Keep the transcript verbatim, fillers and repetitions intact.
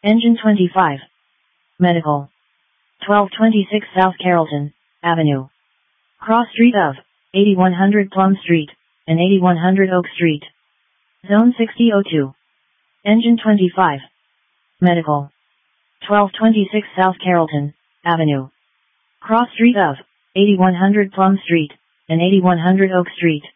Engine twenty-five. Medical. twelve twenty-six South Carrollton Avenue. Cross street of eighty-one hundred Plum Street and eighty-one hundred Oak Street. Zone sixty oh two. Engine twenty-five. Medical. twelve twenty-six South Carrollton Avenue. Cross street of eighty-one hundred Plum Street and eighty-one hundred Oak Street.